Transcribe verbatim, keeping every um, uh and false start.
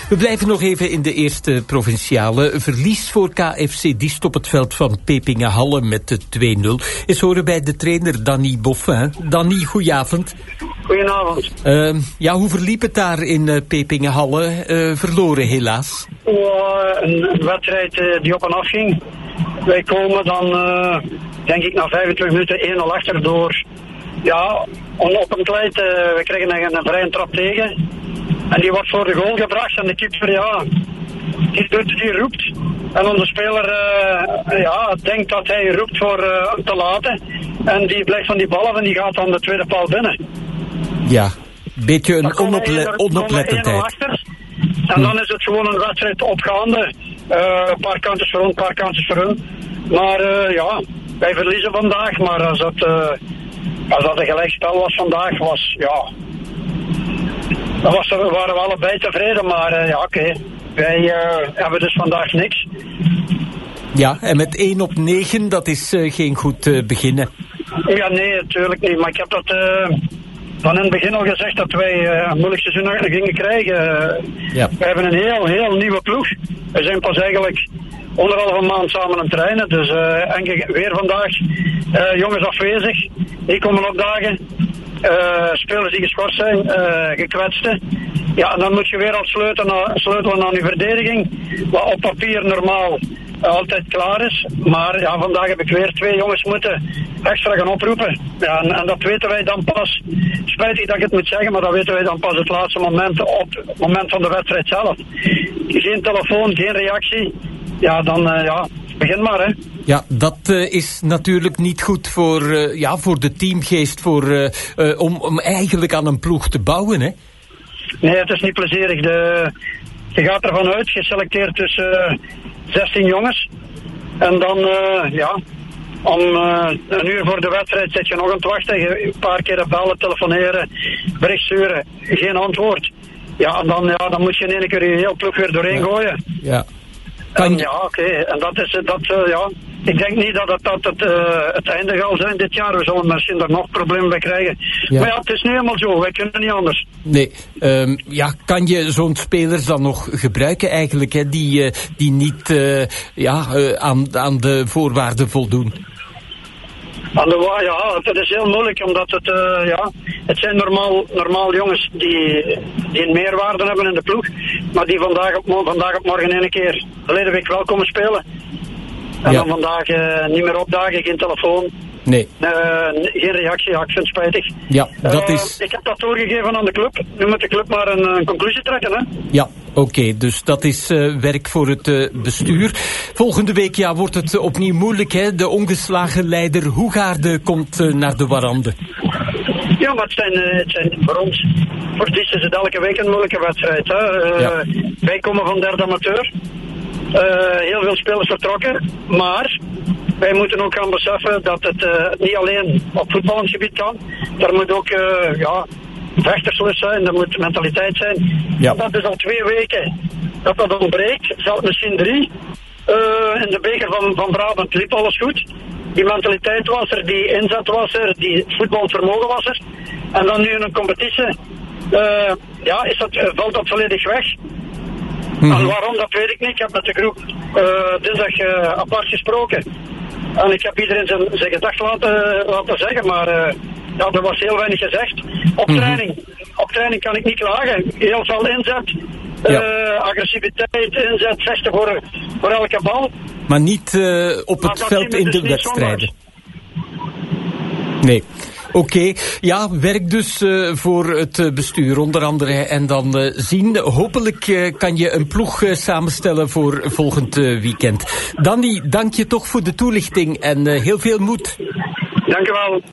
We blijven nog even in de eerste provinciale. Verlies voor K F C Diest op het veld van Pepinge-Halle met de twee nul. Is horen bij de trainer Danny Boffin. Danny, goedenavond. Goedenavond. Uh, ja, hoe verliep het daar in uh, Pepinge-Halle? Uh, verloren helaas. Oh, een, een wedstrijd uh, die op en af ging. Wij komen dan, uh, denk ik, na vijfentwintig minuten één nul achter door... Ja, onoppend. Uh, we krijgen een, een vrije trap tegen. En die wordt voor de goal gebracht. En de keeper, ja, die, doet, die roept. En onze speler, uh, ja, denkt dat hij roept voor uh, hem te laten. En die blijft van die bal af en die gaat dan de tweede paal binnen. Ja, een beetje een onople- onoplettendheid. En dan is het gewoon een wedstrijd opgaande. Uh, een paar kantjes voor ons, een paar kantjes voor hun. Maar uh, ja, wij verliezen vandaag. Maar als dat, uh, als dat een gelijkspel was vandaag, was ja... Dan was er, waren we allebei tevreden, maar uh, ja, oké. Okay. Wij uh, hebben dus vandaag niks. Ja, en met één op negen, dat is uh, geen goed uh, beginnen. Ja, nee, natuurlijk niet. Maar ik heb dat uh, van in het begin al gezegd dat wij uh, een moeilijk seizoen gingen krijgen. Uh, ja. We hebben een heel, heel nieuwe ploeg. We zijn pas eigenlijk anderhalve maand samen aan het trainen. Dus uh, en weer vandaag uh, jongens afwezig. Die komen opdagen. Uh, spelers die geschorst zijn, uh, gekwetsten. Ja, en dan moet je weer al sleutelen, sleutelen aan je verdediging. Wat op papier normaal uh, altijd klaar is. Maar ja, vandaag heb ik weer twee jongens moeten extra gaan oproepen. Ja, en, en dat weten wij dan pas. Spijtig dat ik het moet zeggen, maar dat weten wij dan pas het laatste moment op het moment van de wedstrijd zelf. Geen telefoon, geen reactie. Ja, dan uh, ja, begin maar, hè. Ja, dat uh, is natuurlijk niet goed voor, uh, ja, voor de teamgeest, voor, uh, uh, om, om eigenlijk aan een ploeg te bouwen, hè? Nee, het is niet plezierig. De, je gaat ervan uit, geselecteerd tussen uh, zestien jongens. En dan, uh, ja, om uh, een uur voor de wedstrijd zit je nog aan het wachten. Een paar keer bellen, telefoneren, bericht sturen. Geen antwoord. Ja, en dan, ja, dan moet je in één keer je hele ploeg weer doorheen ja. gooien. Ja. En, ja, oké. Okay. En dat is, dat, uh, ja... Ik denk niet dat het, dat het, uh, het einde zal zijn dit jaar. We zullen misschien er nog problemen bij krijgen. Ja. Maar ja, het is nu helemaal zo. Wij kunnen niet anders. Nee. Um, ja, kan je zo'n spelers dan nog gebruiken eigenlijk, hè, die, uh, die niet uh, ja, uh, aan, aan de voorwaarden voldoen? Aan de, ja, het is heel moeilijk, omdat het, uh, ja, het zijn normaal, normaal jongens die, die een meerwaarde hebben in de ploeg. Maar die vandaag op, vandaag op morgen een keer verleden week wel komen spelen. En ja. dan vandaag uh, niet meer opdagen, geen telefoon. Nee. Uh, geen reactie, ja, ik vind het spijtig. Ja, dat uh, is... Ik heb dat doorgegeven aan de club. Nu moet de club maar een, een conclusie trekken, hè? Ja, oké. Okay, dus dat is uh, werk voor het uh, bestuur. Volgende week ja, wordt het opnieuw moeilijk, hè? De ongeslagen leider Hoegaarde komt uh, naar de Warande. Ja, maar het zijn, uh, het zijn voor ons... Voor Diest is het elke week een moeilijke wedstrijd, hè? Uh, ja. Wij komen van derde amateur. Uh, heel veel spelers vertrokken, maar wij moeten ook gaan beseffen dat het uh, niet alleen op voetballend gebied kan. Er moet ook uh, ja, vechterslust zijn, er moet mentaliteit zijn. Ja. Dat is al twee weken dat dat ontbreekt, zelfs misschien drie. Uh, in de beker van, van Brabant liep alles goed. Die mentaliteit was er, die inzet was er, die voetbalvermogen was er. En dan nu in een competitie, uh, ja, is dat, uh, valt dat volledig weg. Mm-hmm. En waarom, dat weet ik niet. Ik heb met de groep uh, dinsdag uh, apart gesproken. En ik heb iedereen zijn, zijn gedacht laten, laten zeggen, maar uh, ja, er was heel weinig gezegd. Op mm-hmm. training. Op training kan ik niet klagen. Heel veel inzet, uh, ja. agressiviteit, inzet, vechten voor, voor elke bal. Maar niet uh, op het veld in dus de wedstrijden. Nee. Oké, okay. Ja, werk dus uh, voor het uh, bestuur onder andere. En dan uh, zien, hopelijk uh, kan je een ploeg uh, samenstellen voor volgend uh, weekend. Danny, dank je toch voor de toelichting en uh, heel veel moed. Dank je wel.